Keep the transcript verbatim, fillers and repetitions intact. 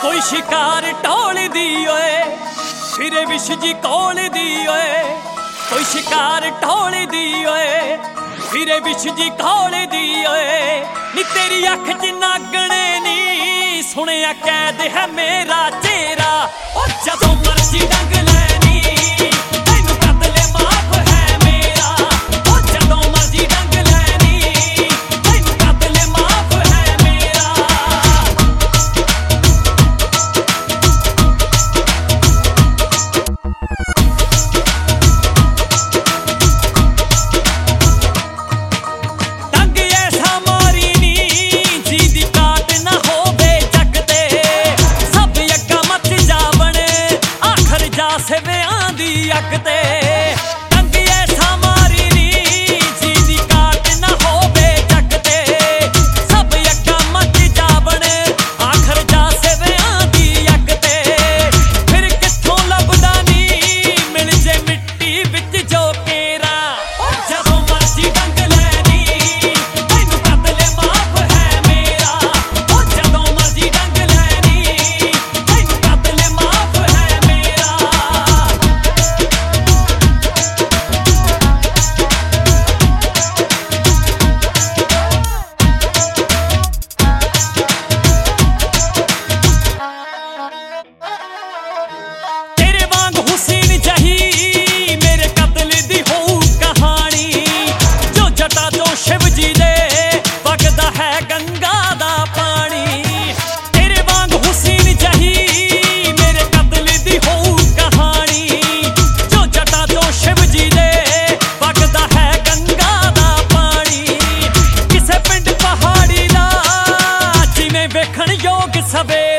कोई शिकार ढोलदी ओए फिरे विश जी कोलदी ओए कोई शिकार ढोलदी ओए फिरे विश जी कोलदी ओए नी तेरी अख च नागणे नी सुनिया कैद है मेरा चेहरा और जदों मर्जी डंग लैनी तैनू कतले माफ है मेरा और जदों मर्जी डंग लैनी तैनू कतले माफ है मेरा। डंग ऐसा मारी नी जीदी काट ना होवे जग ते सब यक्का मच जावण आखर जा सिवियां दी अग ते। डंग ऐसा मारी नी जीदी काट ना होवे जग ते सब यक्का मच जावण आखर जा सिवियां दी अग ते। फिर कित्थों लभदा नी मिल जे मिट्टी विच जो केरा जदों मर्जी डंग लैनी तैनू कतले माफ है मेरा और जदों मर्जी डंग लैनी तैनू कतले माफ है मेरा। तेरे वांग हुसैन जही मेरे कतल दी होऊ कहानी जो जटा तो शिव जी दे वगदा है गंगा दा पानी। तेरे वांग हुसैन जही मेरे कतल दी होऊ कहानी जो जटा तो शिव जी दे वगदा है गंगा दा पानी। किसे पिंड पहाड़ी दा जिवें वेखण योग सवे